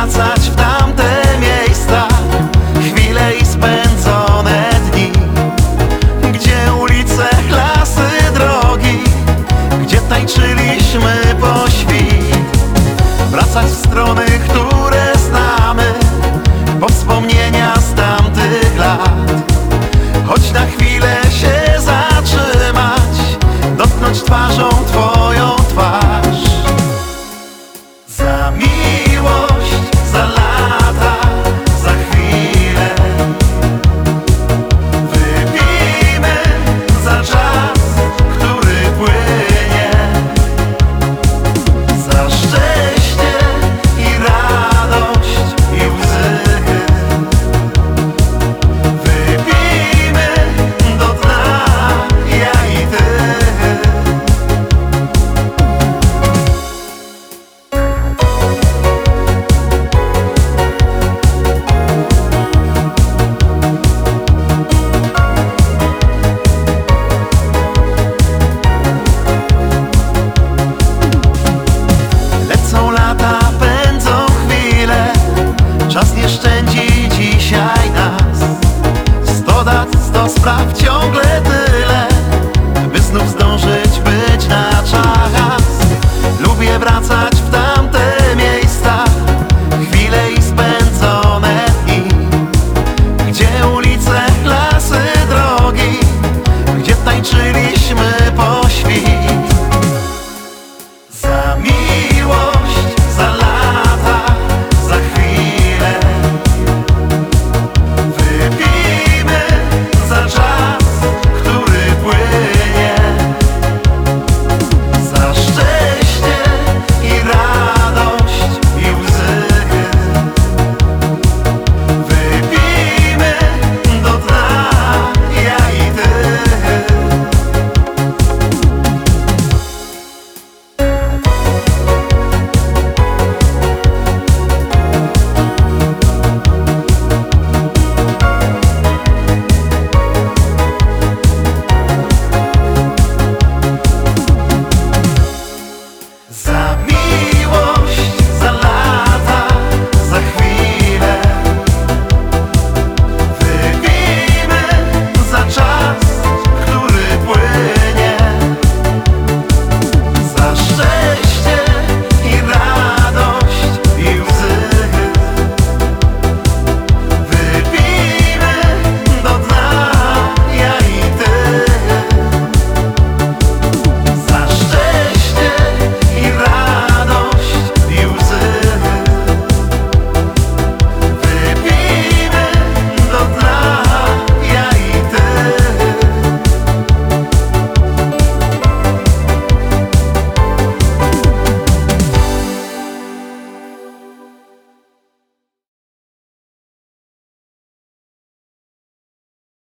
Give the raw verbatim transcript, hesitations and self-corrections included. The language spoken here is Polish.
wracać w tamte miejsca, chwile i spędzone dni, gdzie ulice, lasy, drogi, gdzie tańczyliśmy po świt. Wracać w strony, które znamy, po wspomnienia z tamtych lat. Choć na chwilę się zatrzymać, dotknąć twarzą twoją twarz. Za mi